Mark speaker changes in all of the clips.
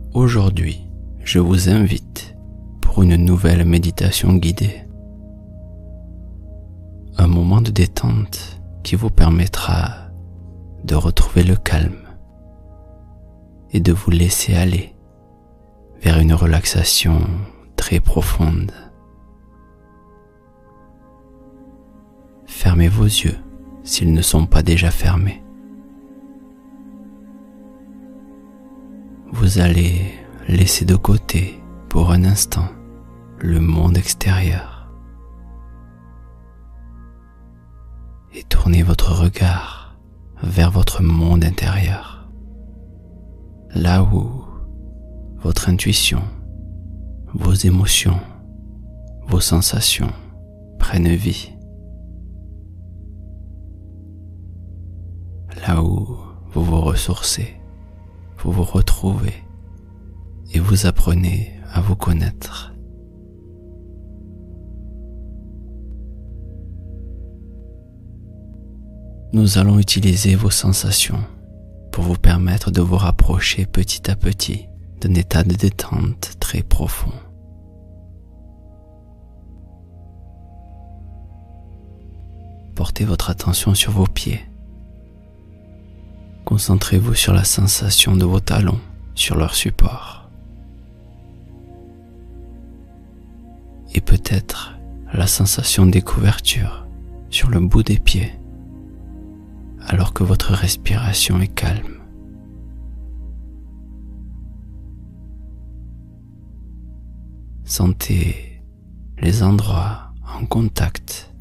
Speaker 1: Aujourd'hui, je vous invite pour une nouvelle méditation guidée. Un moment de détente qui vous permettra de retrouver le calme et de vous laisser aller vers une relaxation très profonde. Fermez vos yeux s'ils ne sont pas déjà fermés. Vous allez laisser de côté pour un instant le monde extérieur et tournez votre regard vers votre monde intérieur, là où votre intuition, vos émotions, vos sensations prennent vie, là où vous vous ressourcez, vous vous retrouvez et vous apprenez à vous connaître. Nous allons utiliser vos sensations pour vous permettre de vous rapprocher petit à petit d'un état de détente très profond. Portez votre attention sur vos pieds. Concentrez-vous sur la sensation de vos talons sur leur support. Et peut-être la sensation des couvertures sur le bout des pieds, alors que votre respiration est calme. Sentez les endroits en contact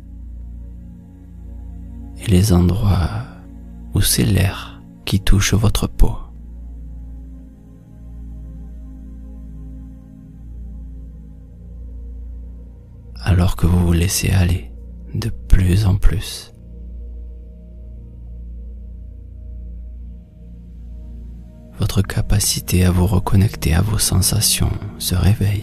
Speaker 1: et les endroits où c'est l'air qui touche votre peau. Alors que vous vous laissez aller de plus en plus. Votre capacité à vous reconnecter à vos sensations se réveille.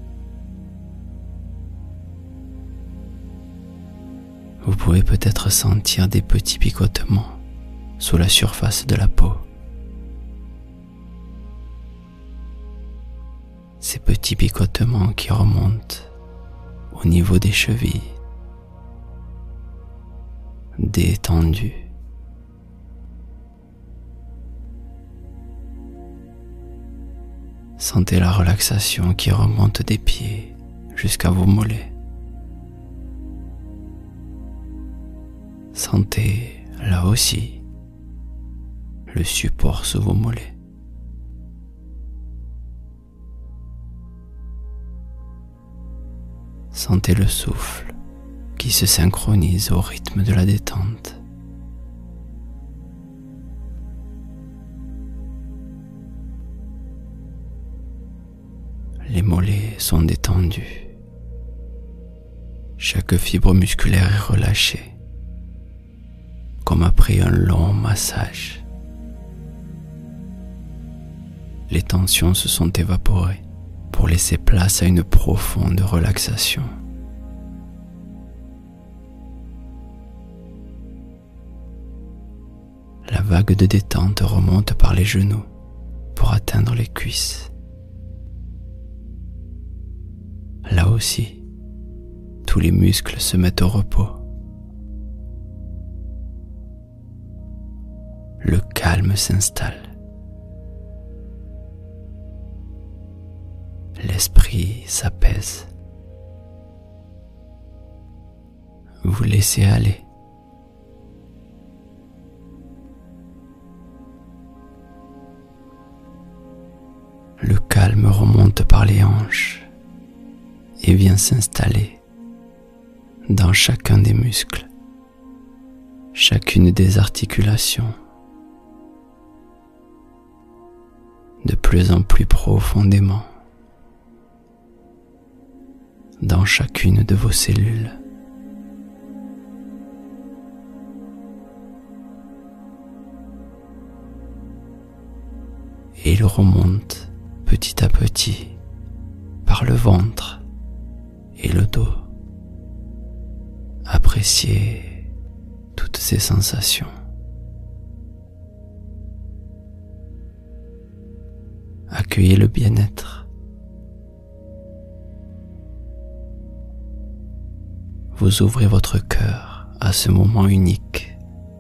Speaker 1: Vous pouvez peut-être sentir des petits picotements sous la surface de la peau. Ces petits picotements qui remontent au niveau des chevilles, détendus. Sentez la relaxation qui remonte des pieds jusqu'à vos mollets. Sentez là aussi le support sous vos mollets. Sentez le souffle qui se synchronise au rythme de la détente. Les mollets sont détendus. Chaque fibre musculaire est relâchée, comme après un long massage. Les tensions se sont évaporées pour laisser place à une profonde relaxation. La vague de détente remonte par les genoux pour atteindre les cuisses. Là aussi, tous les muscles se mettent au repos. Le calme s'installe. L'esprit s'apaise. Vous laissez aller. Le calme remonte par les hanches et vient s'installer dans chacun des muscles, chacune des articulations, de plus en plus profondément dans chacune de vos cellules. Et il remonte petit à petit par le ventre et le dos. Appréciez toutes ces sensations. Accueillez le bien-être. Vous ouvrez votre cœur à ce moment unique.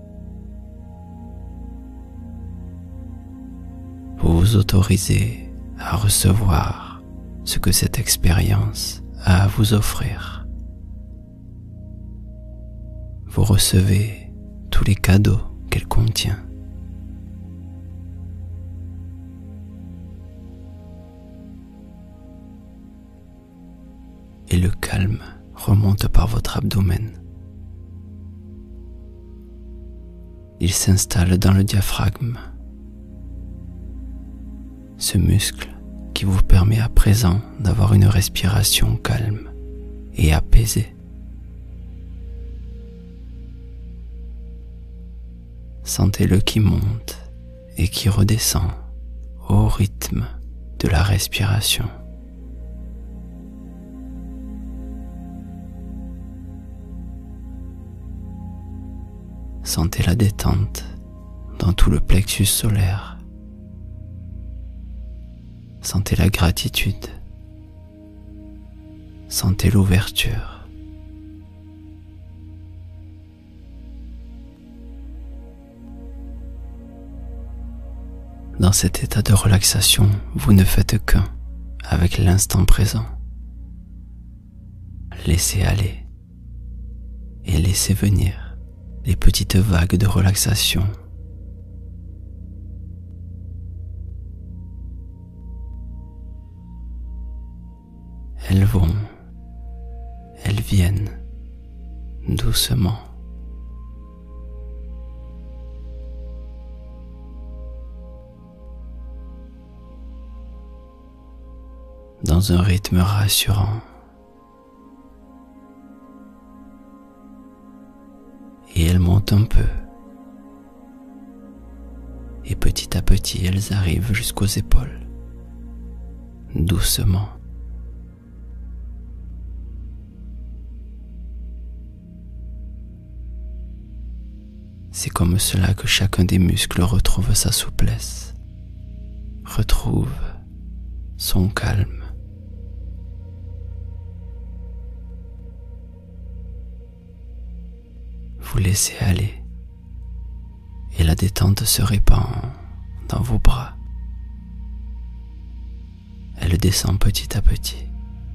Speaker 1: Vous vous autorisez à recevoir ce que cette expérience a à vous offrir. Vous recevez tous les cadeaux qu'elle contient. Et le calme remonte par votre abdomen. Il s'installe dans le diaphragme, ce muscle qui vous permet à présent d'avoir une respiration calme et apaisée. Sentez-le qui monte et qui redescend au rythme de la respiration. Sentez la détente dans tout le plexus solaire. Sentez la gratitude. Sentez l'ouverture. Dans cet état de relaxation, vous ne faites qu'un avec l'instant présent. Laissez aller et laissez venir les petites vagues de relaxation. Elles vont, elles viennent doucement. Dans un rythme rassurant. Et elles montent un peu. Et petit à petit, elles arrivent jusqu'aux épaules. Doucement. C'est comme cela que chacun des muscles retrouve sa souplesse, retrouve son calme. Vous laissez aller et la détente se répand dans vos bras. Elle descend petit à petit.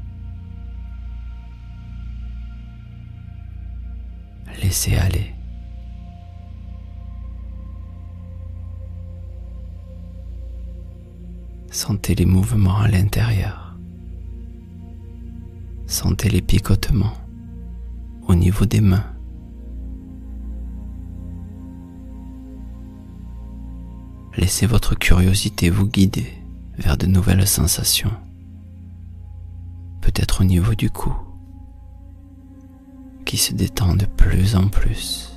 Speaker 1: Laissez aller. Sentez les mouvements à l'intérieur. Sentez les picotements au niveau des mains. Laissez votre curiosité vous guider vers de nouvelles sensations, peut-être au niveau du cou, qui se détend de plus en plus,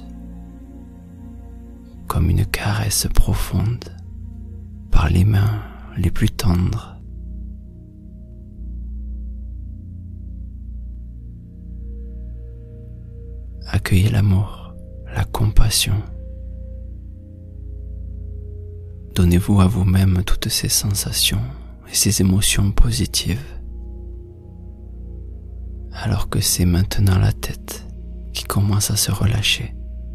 Speaker 1: comme une caresse profonde par les mains les plus tendres. Accueillez l'amour, la compassion. Donnez-vous à vous-même toutes ces sensations et ces émotions positives, alors que c'est maintenant la tête qui commence à se relâcher.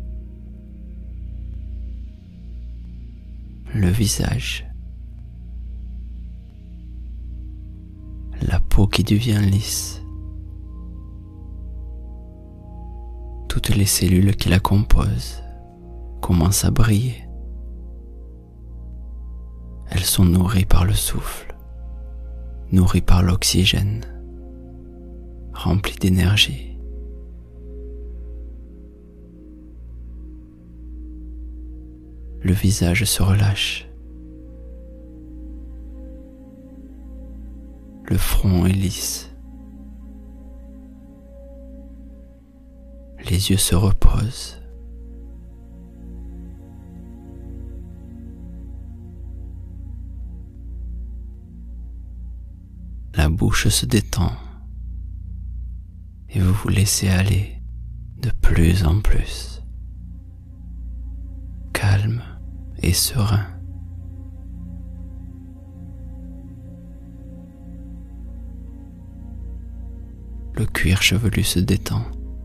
Speaker 1: Le visage, la peau qui devient lisse, toutes les cellules qui la composent commencent à briller. Elles sont nourries par le souffle, nourries par l'oxygène, remplies d'énergie. Le visage se relâche. Le front est lisse. Les yeux se reposent. La bouche se détend et vous vous laissez aller de plus en plus, calme et serein. le cuir chevelu se détend.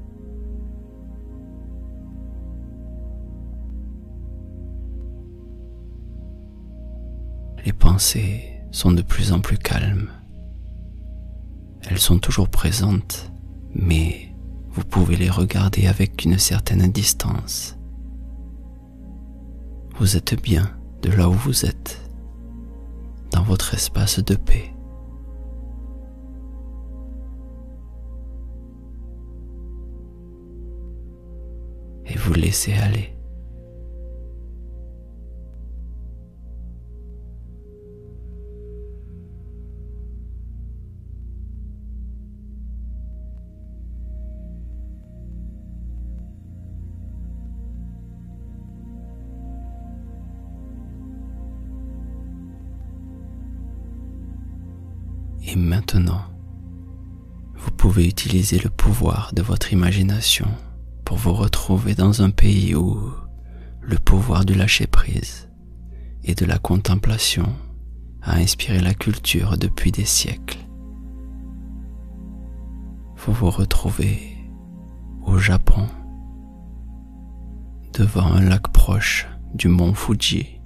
Speaker 1: Les pensées sont de plus en plus calmes. Elles sont toujours présentes, mais vous pouvez les regarder avec une certaine distance. Vous êtes bien de là où vous êtes, dans votre espace de paix. Et vous laissez aller. Et maintenant, vous pouvez utiliser le pouvoir de votre imagination pour vous retrouver dans un pays où le pouvoir du lâcher-prise et de la contemplation a inspiré la culture depuis des siècles. Vous vous retrouvez au Japon, devant un lac proche du mont Fuji.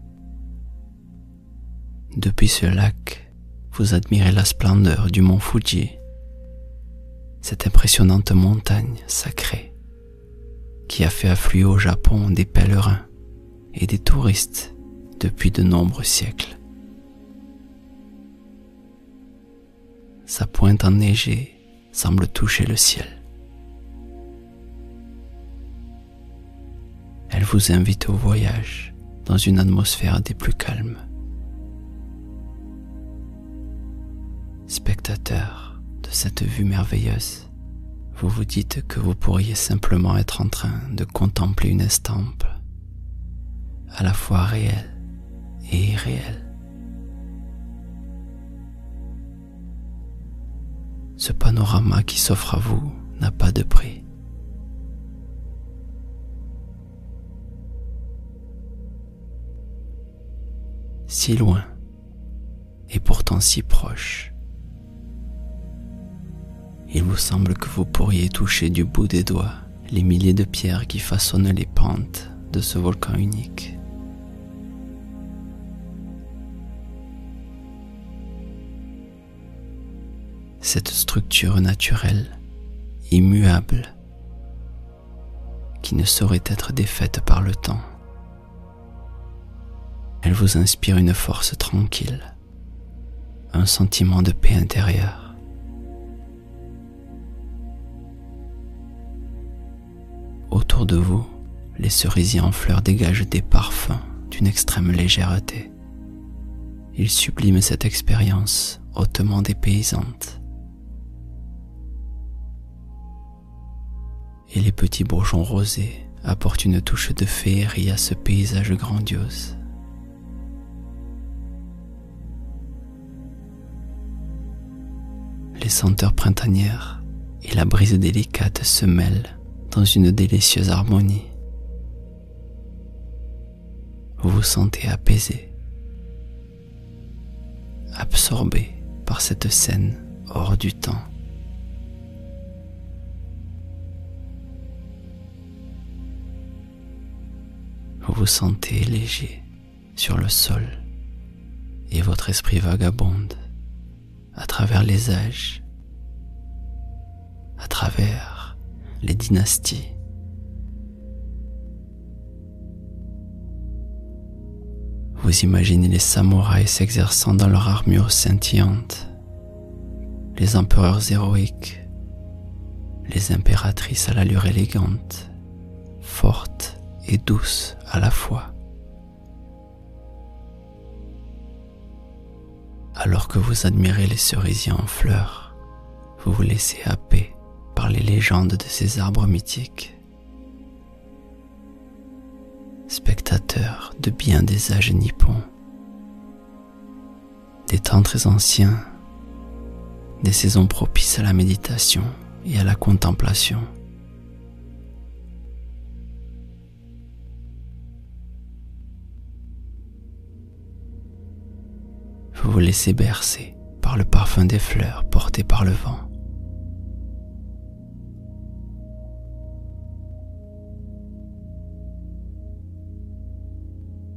Speaker 1: Depuis ce lac, vous admirez la splendeur du mont Fuji, cette impressionnante montagne sacrée qui a fait affluer au Japon des pèlerins et des touristes depuis de nombreux siècles. Sa pointe enneigée semble toucher le ciel. Elle vous invite au voyage dans une atmosphère des plus calmes. Spectateur de cette vue merveilleuse, vous vous dites que vous pourriez simplement être en train de contempler une estampe, à la fois réelle et irréelle. Ce panorama qui s'offre à vous n'a pas de prix. Si loin et pourtant si proche, il vous semble que vous pourriez toucher du bout des doigts les milliers de pierres qui façonnent les pentes de ce volcan unique. Cette structure naturelle, immuable, qui ne saurait être défaite par le temps. Elle vous inspire une force tranquille, un sentiment de paix intérieure. Autour de vous, les cerisiers en fleurs dégagent des parfums d'une extrême légèreté. Ils subliment cette expérience hautement dépaysante. Et les petits bourgeons rosés apportent une touche de féerie à ce paysage grandiose. Les senteurs printanières et la brise délicate se mêlent dans une délicieuse harmonie. Vous vous sentez apaisé, absorbé par cette scène hors du temps. Vous vous sentez léger sur le sol et votre esprit vagabonde à travers les âges, à travers les dynasties. Vous imaginez les samouraïs s'exerçant dans leur armure scintillante, les empereurs héroïques, les impératrices à l'allure élégante, fortes et douces à la fois. Alors que vous admirez les cerisiers en fleurs, vous vous laissez happer par les légendes de ces arbres mythiques. Spectateur de bien des âges nippons, des temps très anciens, des saisons propices à la méditation et à la contemplation. Vous vous laissez bercer par le parfum des fleurs porté par le vent.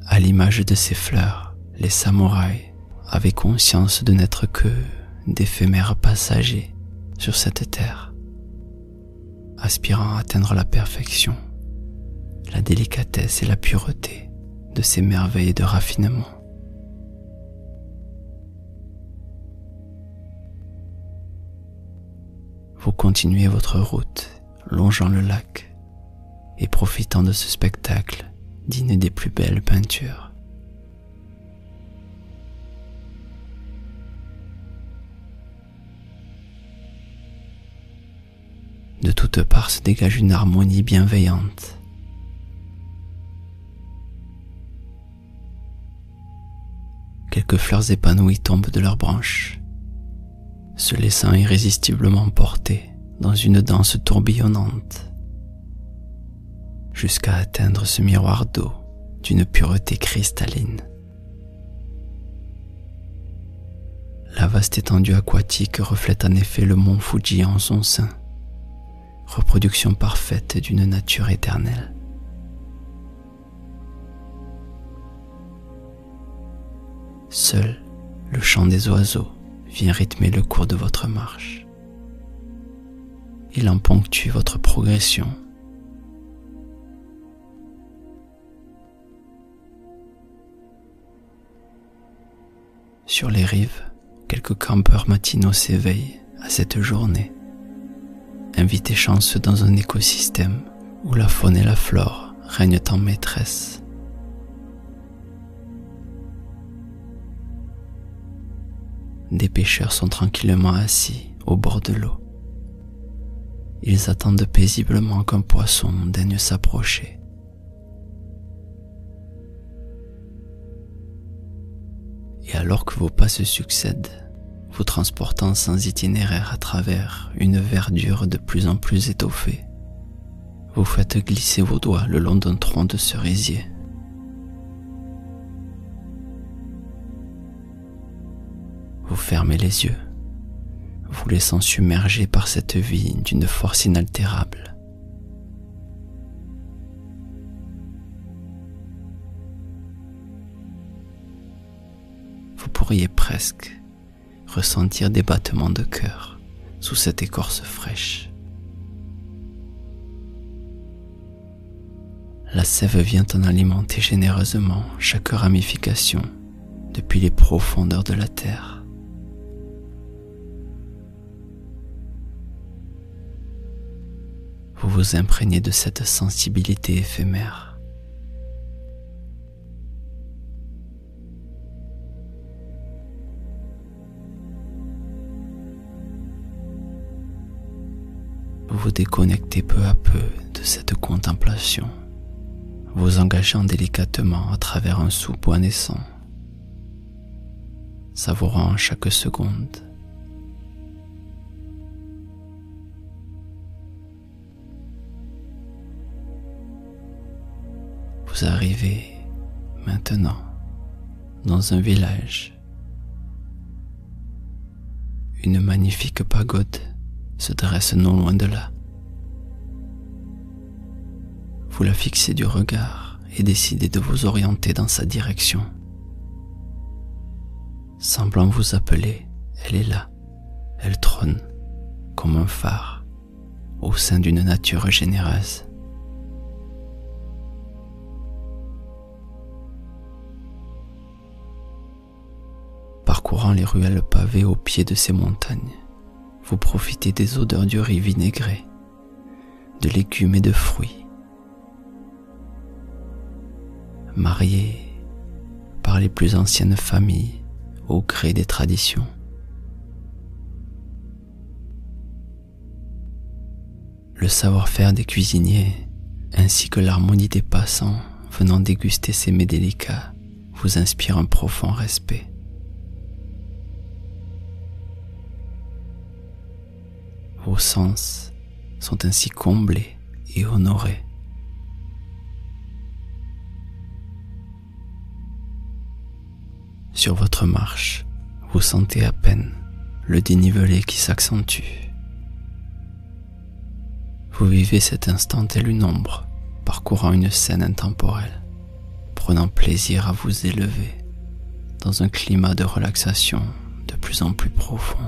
Speaker 1: À l'image de ces fleurs, les samouraïs avaient conscience de n'être que d'éphémères passagers sur cette terre, aspirant à atteindre la perfection, la délicatesse et la pureté de ces merveilles de raffinement. Vous continuez votre route, longeant le lac et profitant de ce spectacle digne des plus belles peintures. De toutes parts se dégage une harmonie bienveillante. Quelques fleurs épanouies tombent de leurs branches, se laissant irrésistiblement porter dans une danse tourbillonnante, jusqu'à atteindre ce miroir d'eau d'une pureté cristalline. La vaste étendue aquatique reflète en effet le mont Fuji en son sein, reproduction parfaite d'une nature éternelle. Seul le chant des oiseaux vient rythmer le cours de votre marche. Il en ponctue votre progression. Sur les rives, quelques campeurs matinaux s'éveillent à cette journée, invités chanceux dans un écosystème où la faune et la flore règnent en maîtresse. Des pêcheurs sont tranquillement assis au bord de l'eau. Ils attendent paisiblement qu'un poisson daigne s'approcher. Et alors que vos pas se succèdent, vous transportant sans itinéraire à travers une verdure de plus en plus étoffée, vous faites glisser vos doigts le long d'un tronc de cerisier. Vous fermez les yeux, vous laissant submerger par cette vie d'une force inaltérable. Vous pourriez presque ressentir des battements de cœur sous cette écorce fraîche. La sève vient en alimenter généreusement chaque ramification depuis les profondeurs de la terre. Vous vous imprégnez de cette sensibilité éphémère. Vous vous déconnectez peu à peu de cette contemplation, vous engageant délicatement à travers un sous-bois naissant, savourant chaque seconde. Vous arrivez maintenant dans un village. Une magnifique pagode se dresse non loin de là. Vous la fixez du regard et décidez de vous orienter dans sa direction. Semblant vous appeler, elle est là. Elle trône comme un phare au sein d'une nature généreuse. Parcourant les ruelles pavées au pied de ces montagnes, vous profitez des odeurs du riz vinaigré, de légumes et de fruits. Mariés par les plus anciennes familles au gré des traditions. Le savoir-faire des cuisiniers ainsi que l'harmonie des passants venant déguster ces mets délicats vous inspire un profond respect. Vos sens sont ainsi comblés et honorés. Sur votre marche, vous sentez à peine le dénivelé qui s'accentue. Vous vivez cet instant tel une ombre parcourant une scène intemporelle, prenant plaisir à vous élever dans un climat de relaxation de plus en plus profond.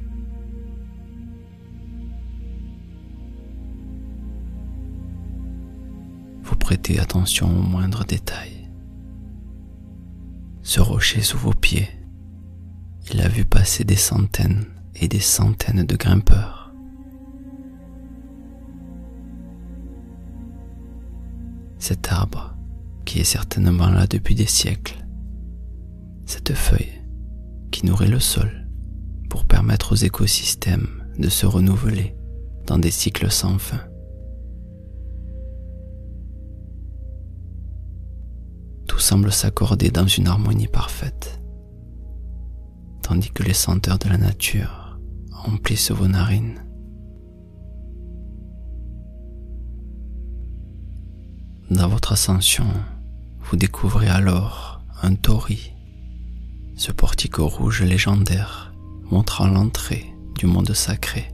Speaker 1: Vous prêtez attention aux moindres détails. Ce rocher sous vos pieds, il a vu passer des centaines et des centaines de grimpeurs. Cet arbre, qui est certainement là depuis des siècles, cette feuille qui nourrit le sol pour permettre aux écosystèmes de se renouveler dans des cycles sans fin. Tout semble s'accorder dans une harmonie parfaite, tandis que les senteurs de la nature emplissent vos narines. Dans votre ascension, vous découvrez alors un torii, ce portique rouge légendaire montrant l'entrée du monde sacré.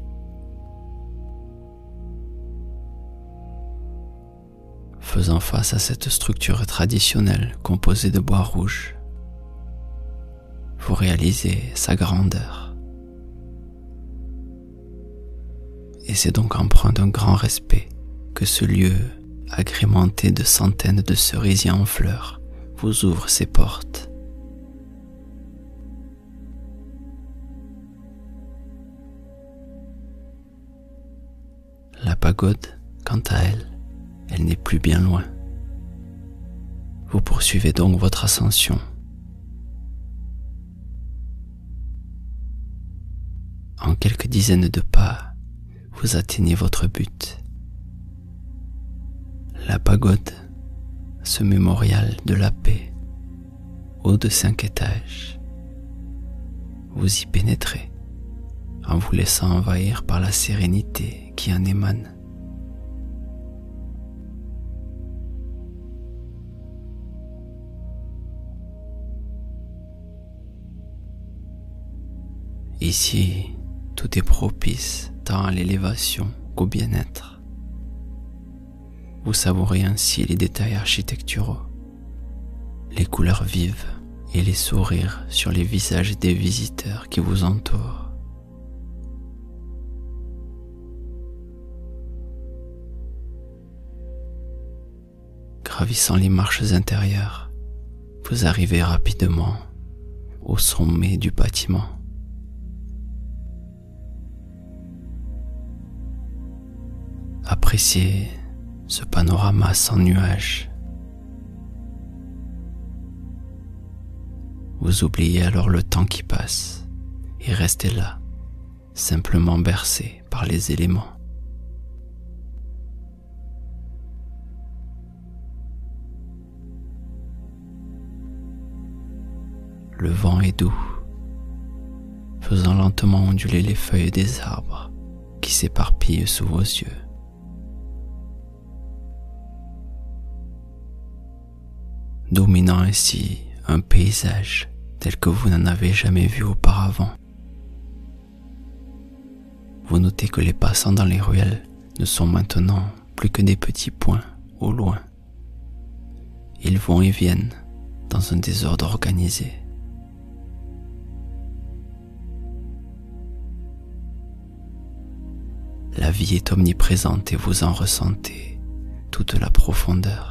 Speaker 1: Faisant face à cette structure traditionnelle composée de bois rouge, vous réalisez sa grandeur. Et c'est donc empreint d'un grand respect que ce lieu, agrémenté de centaines de cerisiers en fleurs, vous ouvre ses portes. La pagode, quant à elle, elle n'est plus bien loin. Vous poursuivez donc votre ascension. En quelques dizaines de pas, vous atteignez votre but. La pagode, ce mémorial de la paix, haut de 5 étages. Vous y pénétrez, en vous laissant envahir par la sérénité qui en émane. Ici, tout est propice tant à l'élévation qu'au bien-être. Vous savourez ainsi les détails architecturaux, les couleurs vives et les sourires sur les visages des visiteurs qui vous entourent. Gravissant les marches intérieures, vous arrivez rapidement au sommet du bâtiment. Appréciez ce panorama sans nuages. Vous oubliez alors le temps qui passe et restez là, simplement bercé par les éléments. Le vent est doux, faisant lentement onduler les feuilles des arbres qui s'éparpillent sous vos yeux. Dominant ainsi un paysage tel que vous n'en avez jamais vu auparavant. Vous notez que les passants dans les ruelles ne sont maintenant plus que des petits points au loin. Ils vont et viennent dans un désordre organisé. La vie est omniprésente et vous en ressentez toute la profondeur.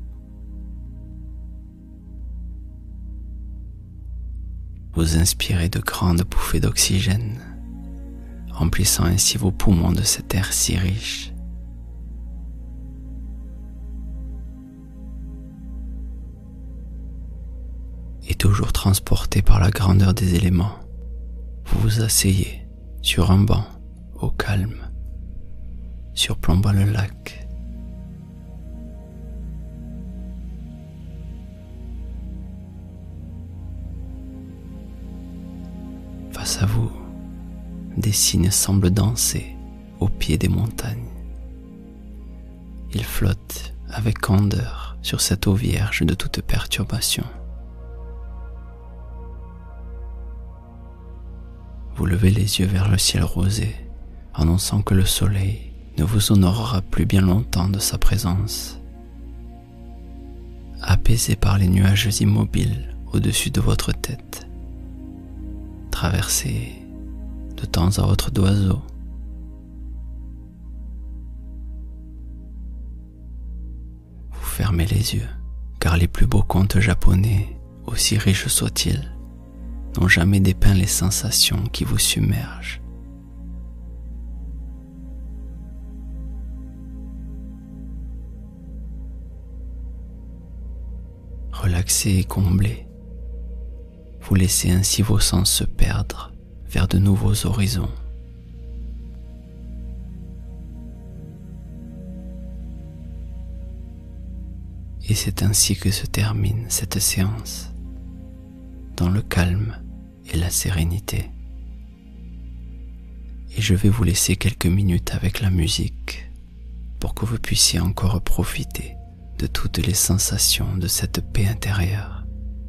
Speaker 1: Vous inspirez de grandes bouffées d'oxygène, emplissant ainsi vos poumons de cet air si riche. Et toujours transporté par la grandeur des éléments, vous vous asseyez sur un banc au calme, surplombant le lac. Face à vous, des cygnes semblent danser au pied des montagnes. Ils flottent avec candeur sur cette eau vierge de toute perturbation. Vous levez les yeux vers le ciel rosé, annonçant que le soleil ne vous honorera plus bien longtemps de sa présence. apaisé par les nuages immobiles au-dessus de votre tête, traversés de temps à autre d'oiseaux. Vous fermez les yeux, car les plus beaux contes japonais, aussi riches soient-ils, n'ont jamais dépeint les sensations qui vous submergent. Relaxé et comblé, vous laissez ainsi vos sens se perdre vers de nouveaux horizons. Et c'est ainsi que se termine cette séance, dans le calme et la sérénité. Et je vais vous laisser quelques minutes avec la musique pour que vous puissiez encore profiter de toutes les sensations de cette paix intérieure.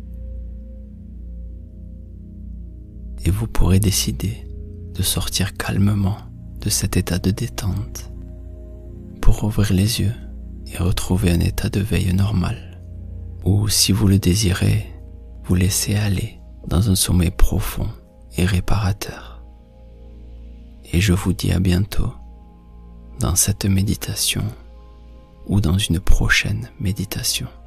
Speaker 1: Et vous pourrez décider de sortir calmement de cet état de détente pour ouvrir les yeux et retrouver un état de veille normal, ou si vous le désirez, vous laisser aller dans un sommeil profond et réparateur. Et je vous dis à bientôt dans cette méditation ou dans une prochaine méditation.